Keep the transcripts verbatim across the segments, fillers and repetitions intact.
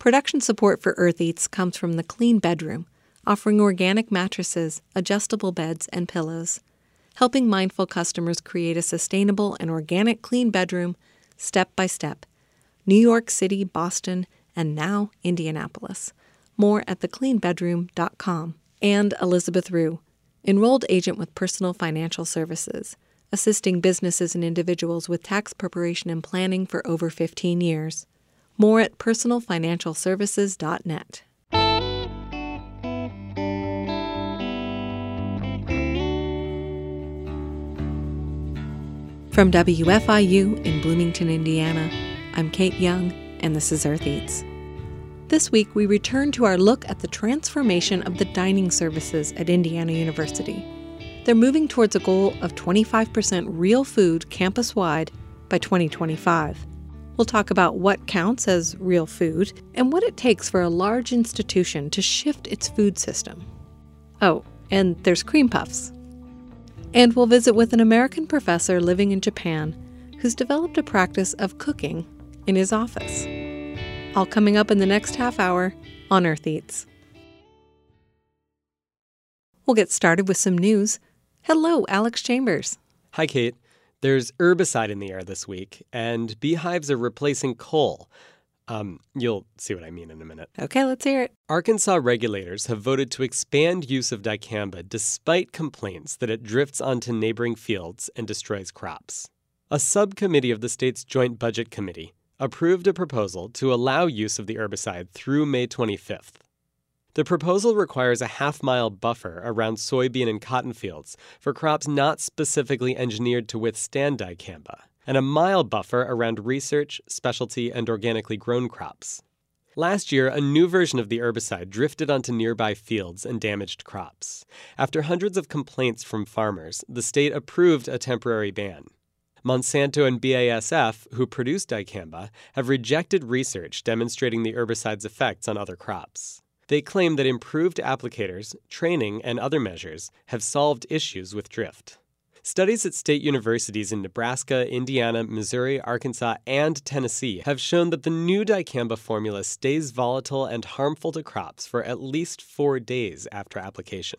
Production support for Earth Eats comes from The Clean Bedroom, offering organic mattresses, adjustable beds, and pillows, helping mindful customers create a sustainable and organic clean bedroom step by step. New York City, Boston, and now Indianapolis. More at the clean bedroom dot com. And Elizabeth Rue, enrolled agent with Personal Financial Services, assisting businesses and individuals with tax preparation and planning for over fifteen years. More at personal financial services dot net. From W F I U in Bloomington, Indiana, I'm Kate Young, and this is Earth Eats. This week, we return to our look at the transformation of the dining services at Indiana University. They're moving towards a goal of twenty-five percent real food campus-wide by twenty twenty-five. We'll talk about what counts as real food and what it takes for a large institution to shift its food system. Oh, and there's cream puffs. And we'll visit with an American professor living in Japan who's developed a practice of cooking in his office. All coming up in the next half hour on Earth Eats. We'll get started with some news. Hello, Alex Chambers. Hi, Kate. There's herbicide in the air this week, and beehives are replacing coal. Um, you'll see what I mean in a minute. Okay, let's hear it. Arkansas regulators have voted to expand use of dicamba despite complaints that it drifts onto neighboring fields and destroys crops. A subcommittee of the state's Joint Budget Committee approved a proposal to allow use of the herbicide through May twenty-fifth. The proposal requires a half-mile buffer around soybean and cotton fields for crops not specifically engineered to withstand dicamba, and a mile buffer around research, specialty, and organically grown crops. Last year, a new version of the herbicide drifted onto nearby fields and damaged crops. After hundreds of complaints from farmers, the state approved a temporary ban. Monsanto and B A S F, who produce dicamba, have rejected research demonstrating the herbicide's effects on other crops. They claim that improved applicators, training, and other measures have solved issues with drift. Studies at state universities in Nebraska, Indiana, Missouri, Arkansas, and Tennessee have shown that the new dicamba formula stays volatile and harmful to crops for at least four days after application.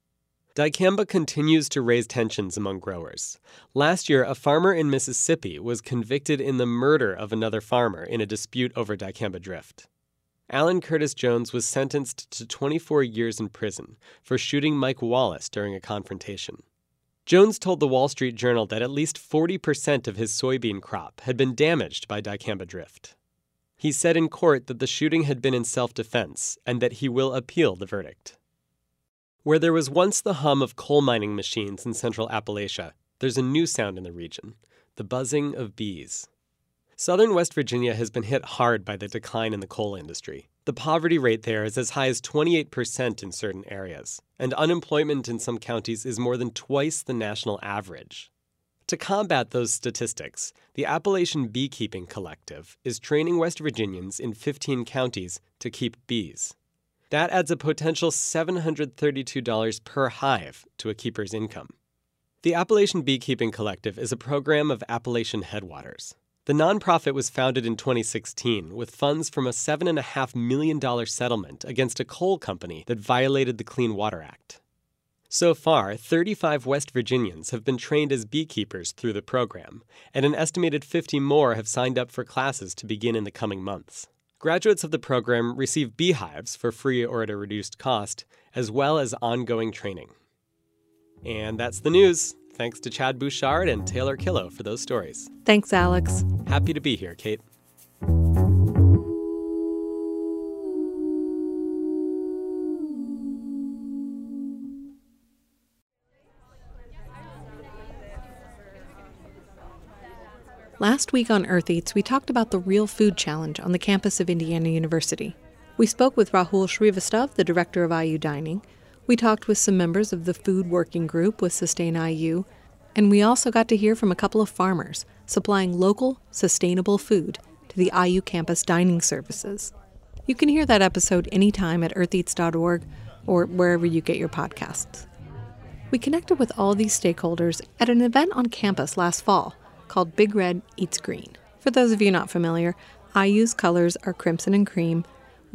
Dicamba continues to raise tensions among growers. Last year, a farmer in Mississippi was convicted in the murder of another farmer in a dispute over dicamba drift. Alan Curtis Jones was sentenced to twenty-four years in prison for shooting Mike Wallace during a confrontation. Jones told the Wall Street Journal that at least forty percent of his soybean crop had been damaged by dicamba drift. He said in court that the shooting had been in self-defense and that he will appeal the verdict. Where there was once the hum of coal mining machines in central Appalachia, there's a new sound in the region, the buzzing of bees. Southern West Virginia has been hit hard by the decline in the coal industry. The poverty rate there is as high as twenty-eight percent in certain areas, and unemployment in some counties is more than twice the national average. To combat those statistics, the Appalachian Beekeeping Collective is training West Virginians in fifteen counties to keep bees. That adds a potential seven hundred thirty-two dollars per hive to a keeper's income. The Appalachian Beekeeping Collective is a program of Appalachian Headwaters. The nonprofit was founded in twenty sixteen with funds from a seven point five million dollars settlement against a coal company that violated the Clean Water Act. So far, thirty-five West Virginians have been trained as beekeepers through the program, and an estimated fifty more have signed up for classes to begin in the coming months. Graduates of the program receive beehives for free or at a reduced cost, as well as ongoing training. And that's the news. Thanks to Chad Bouchard and Taylor Killow for those stories. Thanks, Alex. Happy to be here, Kate. Last week on Earth Eats, we talked about the Real Food Challenge on the campus of Indiana University. We spoke with Rahul Srivastava, the director of I U Dining. We talked with some members of the Food Working Group with Sustain I U, and we also got to hear from a couple of farmers supplying local, sustainable food to the I U campus dining services. You can hear that episode anytime at earth eats dot org or wherever you get your podcasts. We connected with all these stakeholders at an event on campus last fall called Big Red Eats Green. For those of you not familiar, I U's colors are crimson and cream,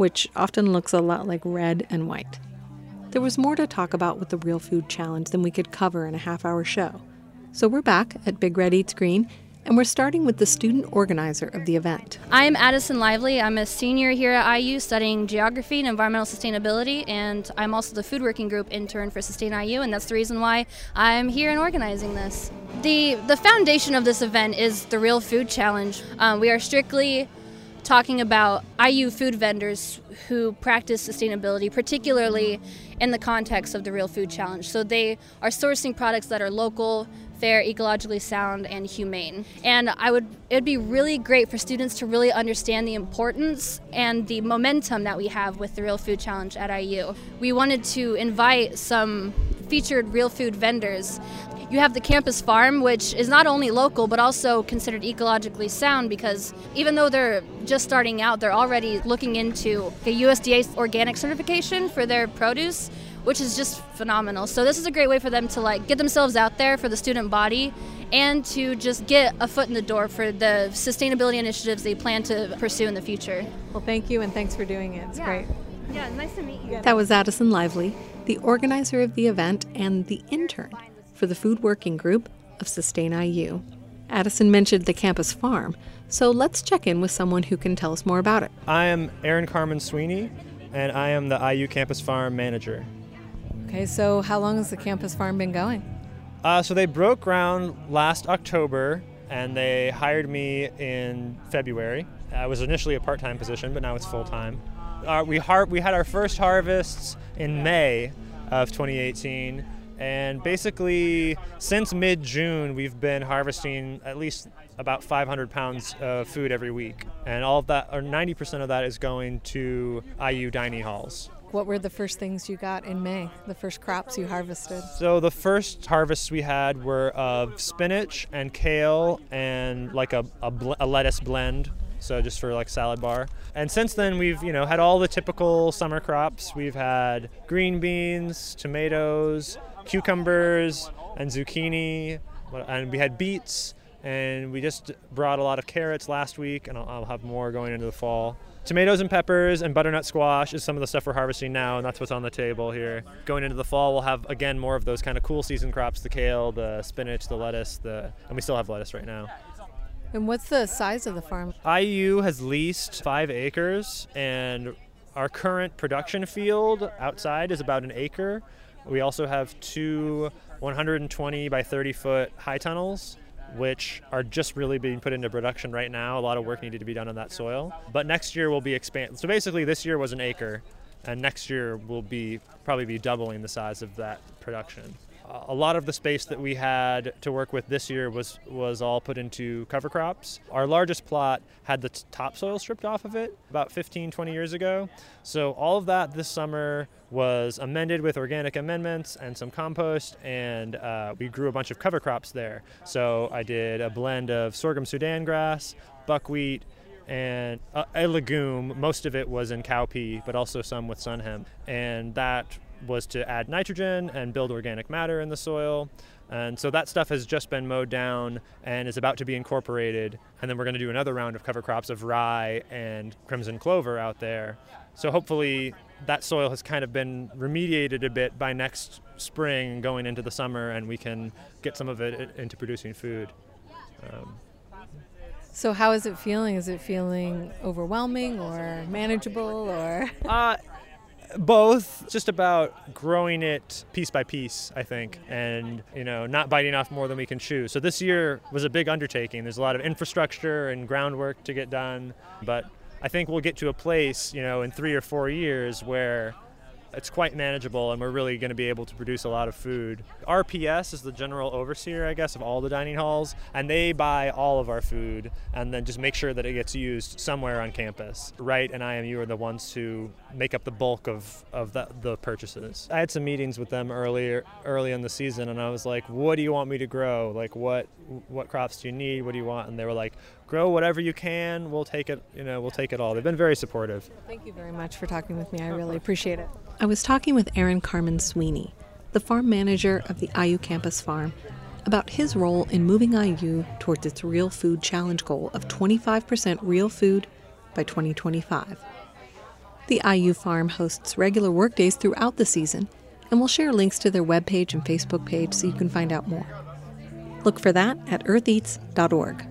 which often looks a lot like red and white. There was more to talk about with the Real Food Challenge than we could cover in a half-hour show. So we're back at Big Red Eats Green, and we're starting with the student organizer of the event. I'm Addison Lively. I'm a senior here at I U studying geography and environmental sustainability, and I'm also the food working group intern for Sustain I U, and that's the reason why I'm here and organizing this. The, the foundation of this event is the Real Food Challenge. Um, we are strictly talking about I U food vendors who practice sustainability, particularly in the context of the Real Food Challenge. So they are sourcing products that are local, fair, ecologically sound, and humane. And I would, it'd be really great for students to really understand the importance and the momentum that we have with the Real Food Challenge at I U. We wanted to invite some featured real food vendors. You have the campus farm, which is not only local, but also considered ecologically sound, because even though they're just starting out, they're already looking into a U S D A organic certification for their produce, which is just phenomenal. So this is a great way for them to like get themselves out there for the student body and to just get a foot in the door for the sustainability initiatives they plan to pursue in the future. Well, thank you, and thanks for doing it. It's yeah. great. Yeah, nice to meet you. That was Addison Lively, the organizer of the event and the intern for the food working group of Sustain I U. Addison mentioned the campus farm, so let's check in with someone who can tell us more about it. I am Aaron Carmen Sweeney, and I am the I U campus farm manager. Okay, so how long has the campus farm been going? Uh, so they broke ground last October, and they hired me in February. I was initially a part-time position, but now it's full-time. Uh, we har- we had our first harvests in May of twenty eighteen, and basically since mid-June we've been harvesting at least about five hundred pounds of food every week, and all of that, or ninety percent of that, is going to I U dining halls. What were the first things you got in May, the first crops you harvested? So the first harvests we had were of spinach and kale and like a, a, bl- a lettuce blend, so just for like salad bar. And since then we've, you know, had all the typical summer crops. We've had green beans, tomatoes, cucumbers, and zucchini, and we had beets, and we just brought a lot of carrots last week, and I'll, I'll have more going into the fall. Tomatoes and peppers and butternut squash is some of the stuff we're harvesting now, and that's what's on the table here. Going into the fall, we'll have, again, more of those kind of cool season crops, the kale, the spinach, the lettuce, the and we still have lettuce right now. And what's the size of the farm? I U has leased five acres, and our current production field outside is about an acre. We also have two one hundred twenty by thirty foot high tunnels, which are just really being put into production right now. A lot of work needed to be done on that soil. But next year we'll be expand. So basically this year was an acre, and next year we'll be probably be doubling the size of that production. A lot of the space that we had to work with this year was, was all put into cover crops. Our largest plot had the t- topsoil stripped off of it about fifteen, twenty years ago. So all of that this summer was amended with organic amendments and some compost, and uh, we grew a bunch of cover crops there. So I did a blend of sorghum Sudan grass, buckwheat, and a, a legume. Most of it was in cowpea, but also some with sun hemp. And that was to add nitrogen and build organic matter in the soil. And so that stuff has just been mowed down and is about to be incorporated. And then we're going to do another round of cover crops of rye and crimson clover out there. So hopefully that soil has kind of been remediated a bit by next spring going into the summer, and we can get some of it into producing food. Um, So how is it feeling? Is it feeling overwhelming or manageable or? uh, Both. Just about growing it piece by piece, I think, and, you know, not biting off more than we can chew. So this year was a big undertaking. There's a lot of infrastructure and groundwork to get done, but I think we'll get to a place, you know, in three or four years where it's quite manageable and we're really going to be able to produce a lot of food. R P S is the general overseer, I guess, of all the dining halls, and they buy all of our food and then just make sure that it gets used somewhere on campus. Wright and I M U are the ones who make up the bulk of, of the, the purchases. I had some meetings with them earlier early in the season, and I was like, what do you want me to grow? Like, what what crops do you need? What do you want? And they were like, grow whatever you can. We'll take it, you know, we'll take it all. They've been very supportive. Thank you very much for talking with me. I really appreciate it. I was talking with Aaron Carmen Sweeney, the farm manager of the I U campus farm, about his role in moving I U towards its Real Food Challenge goal of twenty-five percent real food by twenty twenty-five. The I U Farm hosts regular workdays throughout the season, and we'll share links to their webpage and Facebook page so you can find out more. Look for that at earth eats dot org.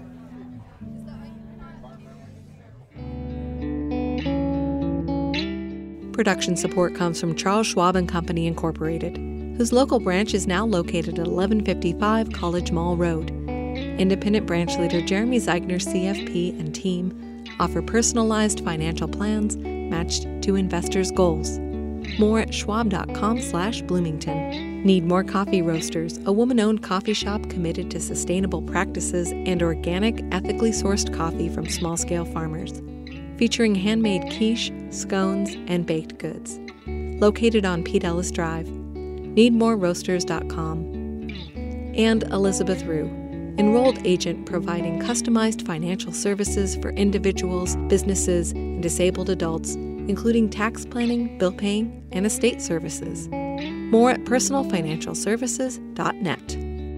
Production support comes from Charles Schwab and Company, Incorporated, whose local branch is now located at eleven fifty-five College Mall Road. Independent branch leader Jeremy Zeigner, C F P, and team offer personalized financial plans matched to investors' goals. More at schwab.com slash Bloomington. Need more coffee roasters, a woman-owned coffee shop committed to sustainable practices and organic, ethically sourced coffee from small-scale farmers. Featuring handmade quiche, scones, and baked goods. Located on Pete Ellis Drive. need more roasters dot com. And Elizabeth Rue, enrolled agent providing customized financial services for individuals, businesses, and disabled adults, including tax planning, bill paying, and estate services. More at personal financial services dot net.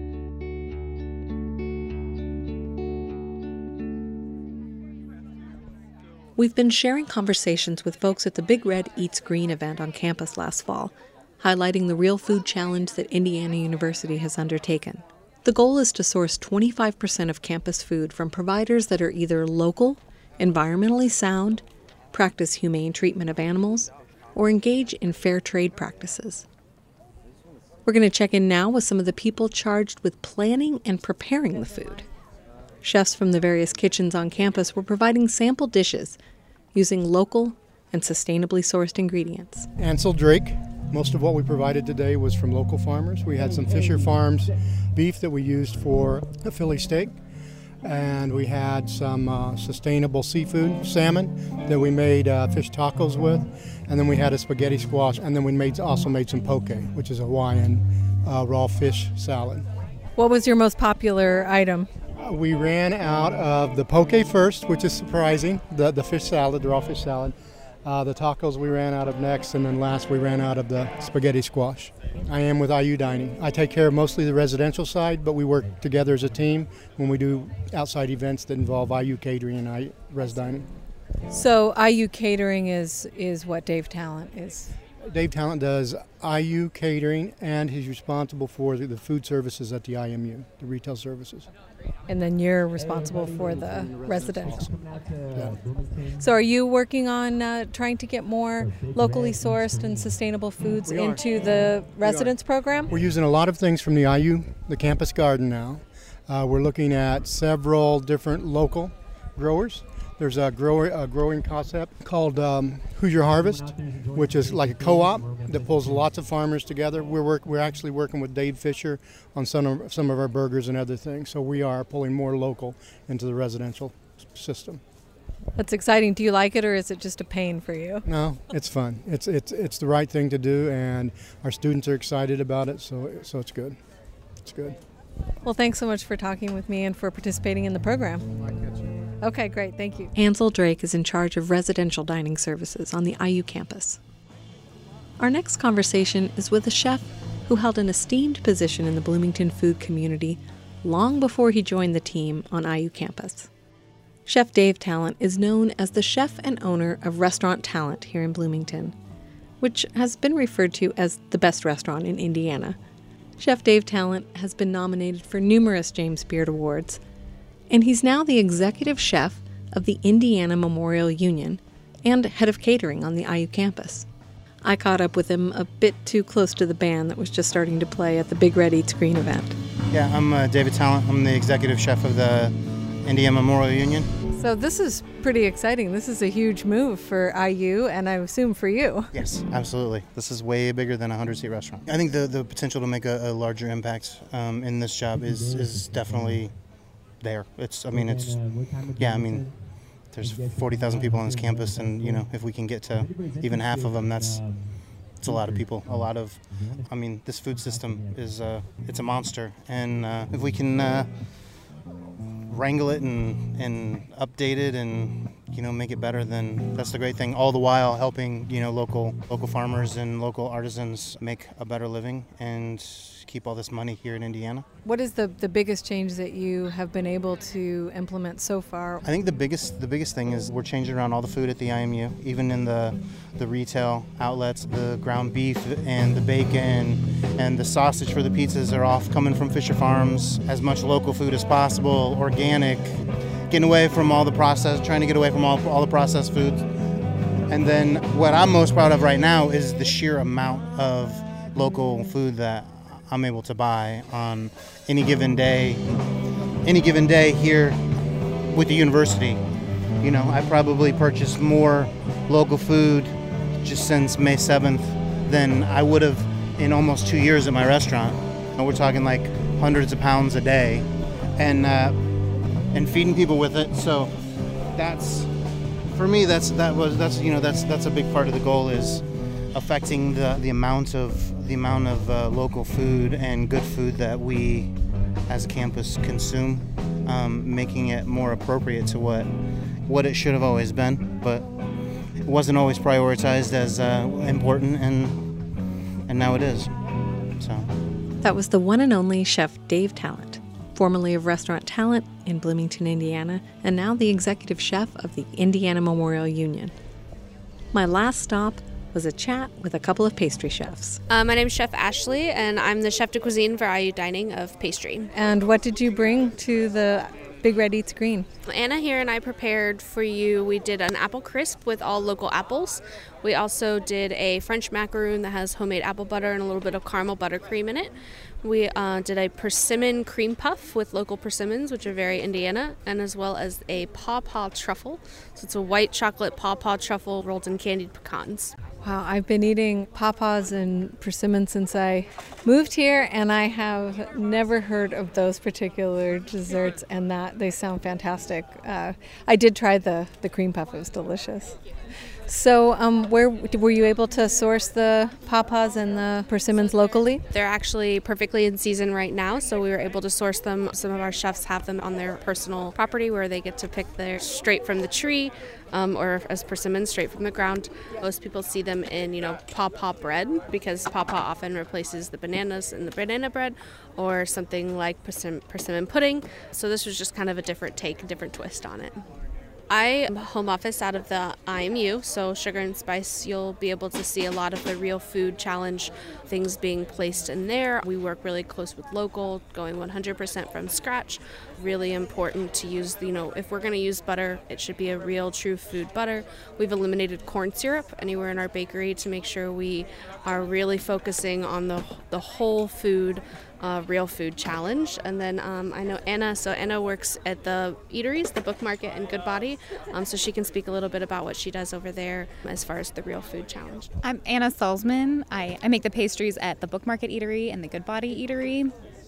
We've been sharing conversations with folks at the Big Red Eats Green event on campus last fall, highlighting the real food challenge that Indiana University has undertaken. The goal is to source twenty-five percent of campus food from providers that are either local, environmentally sound, practice humane treatment of animals, or engage in fair trade practices. We're going to check in now with some of the people charged with planning and preparing the food. Chefs from the various kitchens on campus were providing sample dishes using local and sustainably sourced ingredients. Ansel Drake. Most of what we provided today was from local farmers. We had some Fisher Farms beef that we used for a Philly steak, and we had some uh, sustainable seafood, salmon, that we made uh, fish tacos with, and then we had a spaghetti squash, and then we made also made some poke, which is a Hawaiian uh, raw fish salad. What was your most popular item? Uh, we ran out of the poke first, which is surprising, the, the fish salad, the raw fish salad. Uh, the tacos we ran out of next, and then last we ran out of the spaghetti squash. I am with I U Dining. I take care of mostly the residential side, but we work together as a team when we do outside events that involve I U Catering and I U Res Dining. So I U Catering is, is what Dave Talent is? Dave Talent does I U Catering, and he's responsible for the, the food services at the I M U, the retail services. And then you're responsible for the residential. Yeah. So are you working on uh, trying to get more locally sourced and sustainable foods We are. into the residence program? We're using a lot of things from the I U, the campus garden now. Uh, we're looking at several different local growers. There's a, grower, a growing concept called um, Hoosier Harvest, which is like a co-op that pulls lots of farmers together. We're work, we're actually working with Dave Fisher on some of, some of our burgers and other things. So we are pulling more local into the residential system. That's exciting. Do you like it, or is it just a pain for you? No, it's fun. It's it's it's the right thing to do, and our students are excited about it. So so it's good. It's good. Well, thanks so much for talking with me and for participating in the program. Okay, great. Thank you. Ansel Drake is in charge of residential dining services on the I U campus. Our next conversation is with a chef who held an esteemed position in the Bloomington food community long before he joined the team on I U campus. Chef Dave Talent is known as the chef and owner of Restaurant Talent here in Bloomington, which has been referred to as the best restaurant in Indiana. Chef Dave Talent has been nominated for numerous James Beard Awards, and he's now the executive chef of the Indiana Memorial Union and head of catering on the I U campus. I caught up with him a bit too close to the band that was just starting to play at the Big Red Eats Green event. Yeah, I'm uh, David Talent. I'm the executive chef of the Indiana Memorial Union. So this is pretty exciting. This is a huge move for I U, and I assume for you. Yes, absolutely. This is way bigger than a hundred-seat restaurant. I think the, the potential to make a, a larger impact um, in this job is, is definitely there. It's, I mean, it's, yeah, I mean, there's forty thousand people on this campus, and, you know, if we can get to even half of them, that's, it's a lot of people. A lot of, I mean, this food system is, uh, it's a monster, and uh, if we can uh, wrangle it and, and update it and you know, make it better, then that's the great thing. All the while helping, you know, local local farmers and local artisans make a better living and keep all this money here in Indiana. What is the, the biggest change that you have been able to implement so far? I think the biggest the biggest thing is we're changing around all the food at the I M U, even in the the retail outlets. The ground beef and the bacon and the sausage for the pizzas are off coming from Fisher Farms. As much local food as possible, organic, getting away from all the processed, trying to get away from all, all the processed foods. And then what I'm most proud of right now is the sheer amount of local food that I'm able to buy on any given day, any given day here with the university. You know, I probably purchased more local food just since May seventh than I would have in almost two years at my restaurant. And we're talking like hundreds of pounds a day, and uh, and feeding people with it. So that's, for me, that's that was that's you know that's that's a big part of the goal, is affecting the the amount of the amount of uh, local food and good food that we as a campus consume, um, making it more appropriate to what what it should have always been, but it wasn't always prioritized as uh, important, and and now it is. So that was the one and only Chef Dave Talent, formerly of Restaurant Talent in Bloomington, Indiana, and now the executive chef of the Indiana Memorial Union. My last stop was a chat with a couple of pastry chefs. Uh, my name is Chef Ashley, and I'm the chef de cuisine for I U Dining of pastry. And what did you bring to the Big Red Eats Green? Anna here and I prepared for you, we did an apple crisp with all local apples. We also did a French macaroon that has homemade apple butter and a little bit of caramel buttercream in it. We uh, did a persimmon cream puff with local persimmons, which are very Indiana, and as well as a pawpaw truffle. So it's a white chocolate pawpaw truffle rolled in candied pecans. Wow, I've been eating pawpaws and persimmons since I moved here, and I have never heard of those particular desserts, and that they sound fantastic. Uh, I did try the, the cream puff. It was delicious. So um, where were you able to source the pawpaws and the persimmons locally? They're actually perfectly in season right now, so we were able to source them. Some of our chefs have them on their personal property where they get to pick their straight from the tree, um, or as persimmons straight from the ground. Most people see them in, you know, pawpaw bread, because pawpaw often replaces the bananas in the banana bread, or something like persim- persimmon pudding. So this was just kind of a different take, a different twist on it. I am home office out of the I M U, so Sugar and Spice, you'll be able to see a lot of the Real Food Challenge things being placed in there. We work really close with local, going one hundred percent from scratch. Really important to use, you know, if we're going to use butter, it should be a real, true food butter. We've eliminated corn syrup anywhere in our bakery to make sure we are really focusing on the the whole food Uh, Real Food Challenge. And then um, I know Anna, so Anna works at the eateries, the Book Market and Good Body, um, so she can speak a little bit about what she does over there as far as the Real Food Challenge. I'm Anna Salzman. I, I make the pastries at the Book Market Eatery and the Good Body Eatery.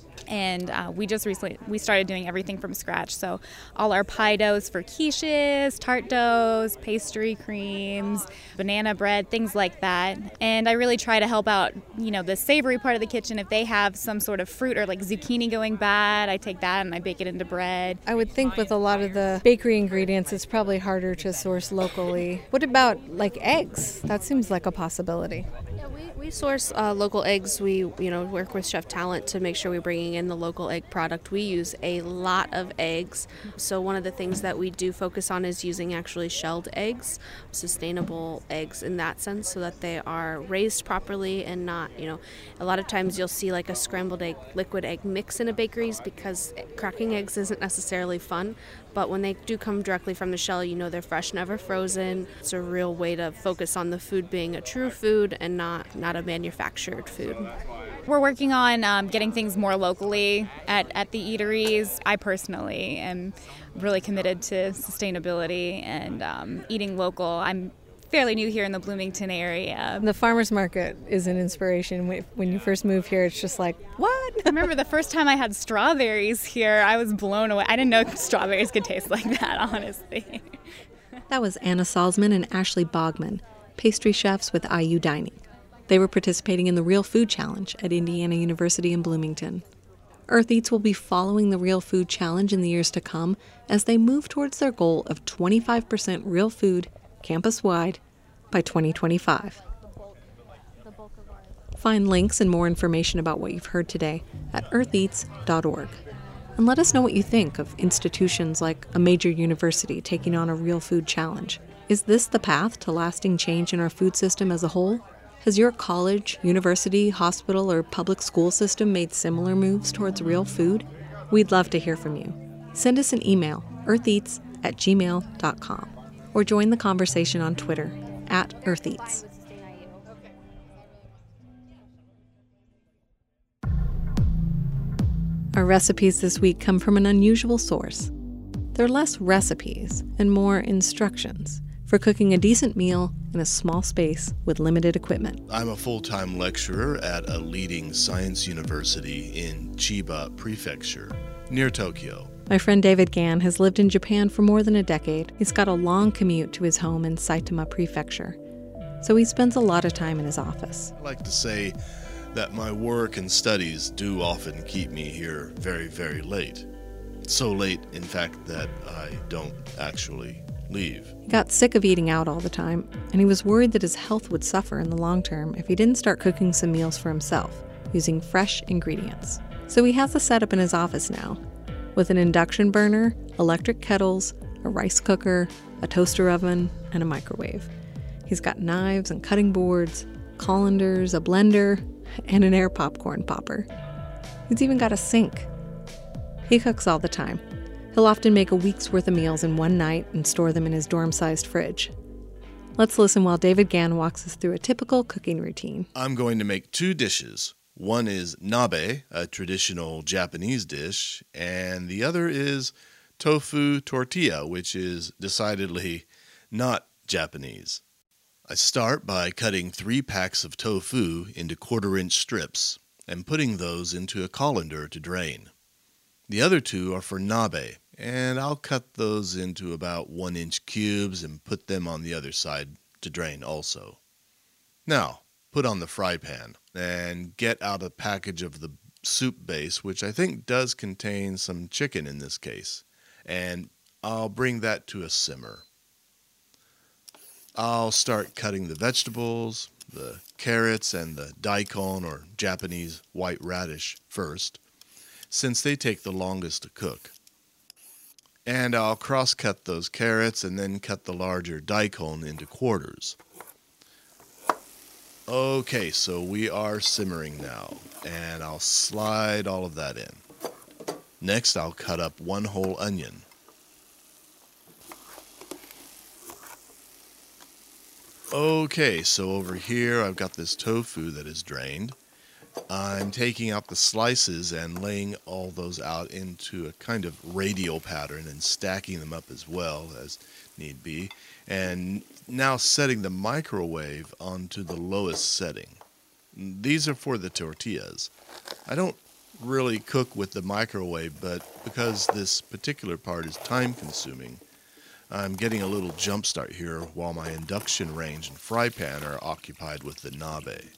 And uh, we just recently, we started doing everything from scratch. So all our pie doughs for quiches, tart doughs, pastry creams, banana bread, things like that. And I really try to help out, you know, the savory part of the kitchen. If they have some sort of fruit or like zucchini going bad, I take that and I bake it into bread. I would think with a lot of the bakery ingredients, it's probably harder to source locally. What about like eggs? That seems like a possibility. Yeah, we, we source uh, local eggs. We, you know, work with Chef Talent to make sure we're bringing in the local egg product. We use a lot of eggs. So one of the things that we do focus on is using actually shelled eggs, sustainable eggs in that sense, so that they are raised properly and not, you know, a lot of times you'll see like a scrambled egg, liquid egg mix in a bakeries because cracking eggs isn't necessarily fun. But when they do come directly from the shell, you know they're fresh, never frozen. It's a real way to focus on the food being a true food and not, not a manufactured food. We're working on um, getting things more locally at, at the eateries. I personally am really committed to sustainability and um, eating local. I'm fairly new here in the Bloomington area. The farmers market is an inspiration. When you first move here, it's just like, what? I remember the first time I had strawberries here, I was blown away. I didn't know strawberries could taste like that, honestly. That was Anna Salzman and Ashley Bogman, pastry chefs with I U Dining. They were participating in the Real Food Challenge at Indiana University in Bloomington. Earth Eats will be following the Real Food Challenge in the years to come as they move towards their goal of twenty-five percent real food campus-wide by twenty twenty-five. Find links and more information about what you've heard today at earth eats dot org. And let us know what you think of institutions like a major university taking on a Real Food Challenge. Is this the path to lasting change in our food system as a whole? Has your college, university, hospital, or public school system made similar moves towards real food? We'd love to hear from you. Send us an email, earth eats at gmail dot com, or join the conversation on Twitter, at eartheats. Our recipes this week come from an unusual source. They're less recipes and more instructions for cooking a decent meal in a small space with limited equipment. I'm a full-time lecturer at a leading science university in Chiba Prefecture, near Tokyo. My friend David Gann has lived in Japan for more than a decade. He's got a long commute to his home in Saitama Prefecture, so he spends a lot of time in his office. I like to say that my work and studies do often keep me here very, very late. So late, in fact, that I don't actually leave. He got sick of eating out all the time, and he was worried that his health would suffer in the long term if he didn't start cooking some meals for himself, using fresh ingredients. So he has a setup in his office now, with an induction burner, electric kettles, a rice cooker, a toaster oven, and a microwave. He's got knives and cutting boards, colanders, a blender, and an air popcorn popper. He's even got a sink. He cooks all the time. He'll often make a week's worth of meals in one night and store them in his dorm-sized fridge. Let's listen while David Gann walks us through a typical cooking routine. I'm going to make two dishes. One is nabe, a traditional Japanese dish, and the other is tofu tortilla, which is decidedly not Japanese. I start by cutting three packs of tofu into quarter-inch strips and putting those into a colander to drain. The other two are for nabe, and I'll cut those into about one-inch cubes and put them on the other side to drain also. Now, put on the fry pan and get out a package of the soup base, which I think does contain some chicken in this case, and I'll bring that to a simmer. I'll start cutting the vegetables, the carrots and the daikon or Japanese white radish first, since they take the longest to cook. And I'll cross-cut those carrots and then cut the larger daikon into quarters. Okay, so we are simmering now, and I'll slide all of that in. Next, I'll cut up one whole onion. Okay, so over here I've got this tofu that is drained. I'm taking out the slices and laying all those out into a kind of radial pattern and stacking them up as well as need be. And now setting the microwave onto the lowest setting. These are for the tortillas. I don't really cook with the microwave, but because this particular part is time consuming, I'm getting a little jump start here while my induction range and fry pan are occupied with the nabe.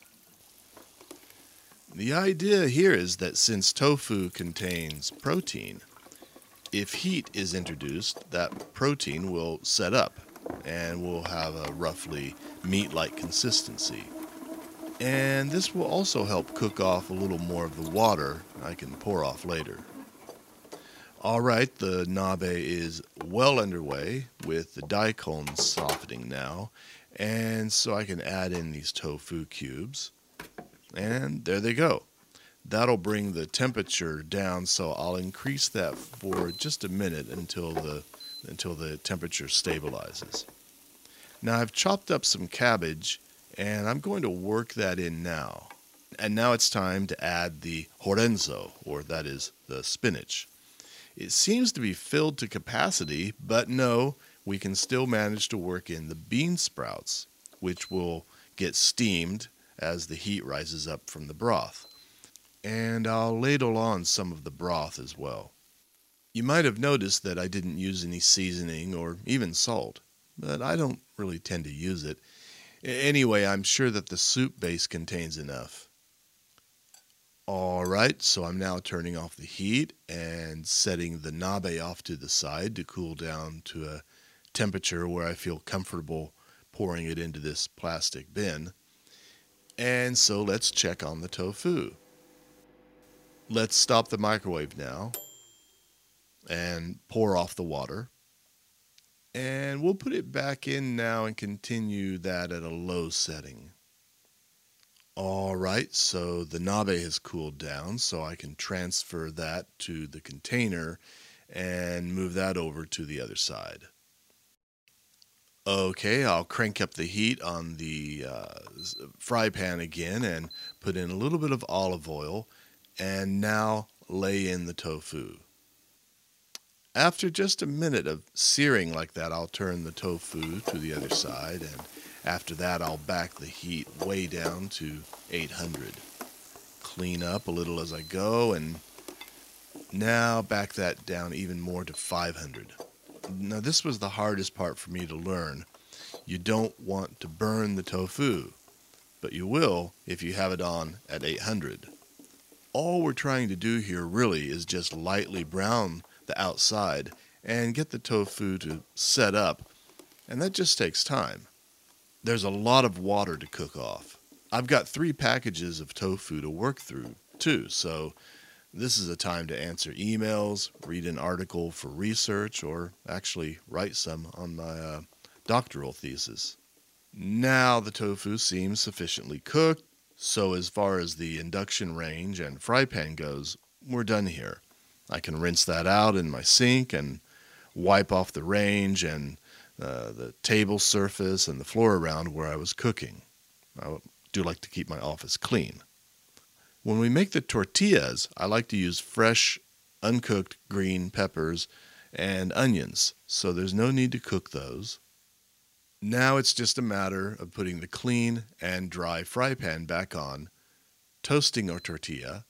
The idea here is that since tofu contains protein, if heat is introduced, that protein will set up and will have a roughly meat-like consistency. And this will also help cook off a little more of the water I can pour off later. Alright, the nabe is well underway with the daikon softening now, and so I can add in these tofu cubes. And there they go. That'll bring the temperature down, so I'll increase that for just a minute until the until the temperature stabilizes. Now I've chopped up some cabbage, and I'm going to work that in now. And now it's time to add the horenzo, or that is the spinach. It seems to be filled to capacity, but no, we can still manage to work in the bean sprouts, which will get steamed as the heat rises up from the broth. And I'll ladle on some of the broth as well. You might have noticed that I didn't use any seasoning or even salt, but I don't really tend to use it. Anyway, I'm sure that the soup base contains enough. All right, so I'm now turning off the heat and setting the nabe off to the side to cool down to a temperature where I feel comfortable pouring it into this plastic bin. And so let's check on the tofu. Let's stop the microwave now and pour off the water. And we'll put it back in now and continue that at a low setting. All right, so the nabe has cooled down, so I can transfer that to the container and move that over to the other side. Okay, I'll crank up the heat on the uh, fry pan again and put in a little bit of olive oil and now lay in the tofu. After just a minute of searing like that, I'll turn the tofu to the other side, and after that I'll back the heat way down to eight hundred. Clean up a little as I go, and now back that down even more to five hundred. Now this was the hardest part for me to learn. You don't want to burn the tofu, but you will if you have it on at eight hundred. All we're trying to do here really is just lightly brown the outside and get the tofu to set up, and that just takes time. There's a lot of water to cook off. I've got three packages of tofu to work through too, so this is a time to answer emails, read an article for research, or actually write some on my uh, doctoral thesis. Now the tofu seems sufficiently cooked, so as far as the induction range and fry pan goes, we're done here. I can rinse that out in my sink and wipe off the range and uh, the table surface and the floor around where I was cooking. I do like to keep my office clean. When we make the tortillas, I like to use fresh, uncooked green peppers and onions, so there's no need to cook those. Now it's just a matter of putting the clean and dry fry pan back on, toasting our tortilla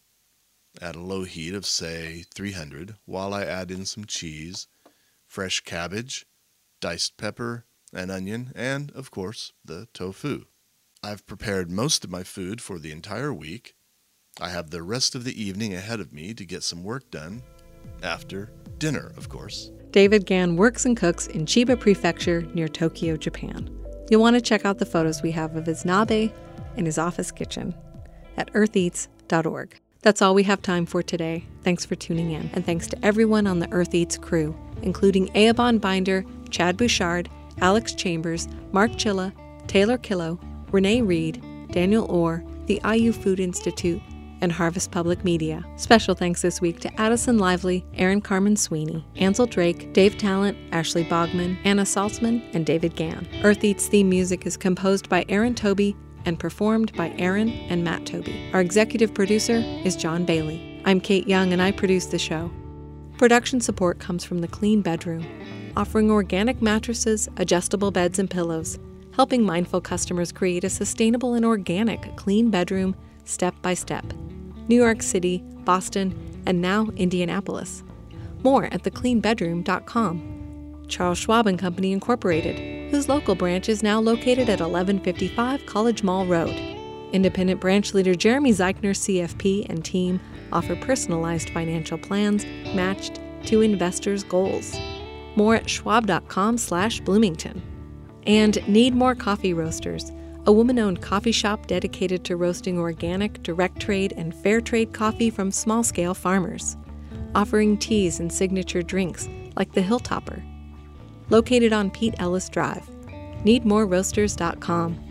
at a low heat of, say, three hundred, while I add in some cheese, fresh cabbage, diced pepper and onion, and, of course, the tofu. I've prepared most of my food for the entire week. I have the rest of the evening ahead of me to get some work done, after dinner, of course. David Gan works and cooks in Chiba Prefecture near Tokyo, Japan. You'll want to check out the photos we have of his nabe and his office kitchen at earth eats dot org. That's all we have time for today. Thanks for tuning in, and thanks to everyone on the Earth Eats crew, including Eobon Binder, Chad Bouchard, Alex Chambers, Mark Chilla, Taylor Killo, Renee Reed, Daniel Orr, the I U Food Institute, and Harvest Public Media. Special thanks this week to Addison Lively, Aaron Carmen Sweeney, Ansel Drake, Dave Talent, Ashley Bogman, Anna Saltzman, and David Gann. Earth Eats theme music is composed by Aaron Toby and performed by Aaron and Matt Toby. Our executive producer is John Bailey. I'm Kate Young, and I produce the show. Production support comes from The Clean Bedroom, offering organic mattresses, adjustable beds, and pillows, helping mindful customers create a sustainable and organic clean bedroom step by step. New York City, Boston, and now Indianapolis. More at the clean bedroom dot com. Charles Schwab and Company Incorporated, whose local branch is now located at eleven fifty-five College Mall Road. Independent branch leader Jeremy Zeichner, C F P, and team offer personalized financial plans matched to investors' goals. More at schwab dot com slash Bloomington. And Need More Coffee Roasters, a woman-owned coffee shop dedicated to roasting organic, direct trade, and fair trade coffee from small-scale farmers, offering teas and signature drinks like the Hilltopper. Located on Pete Ellis Drive. need more roasters dot com.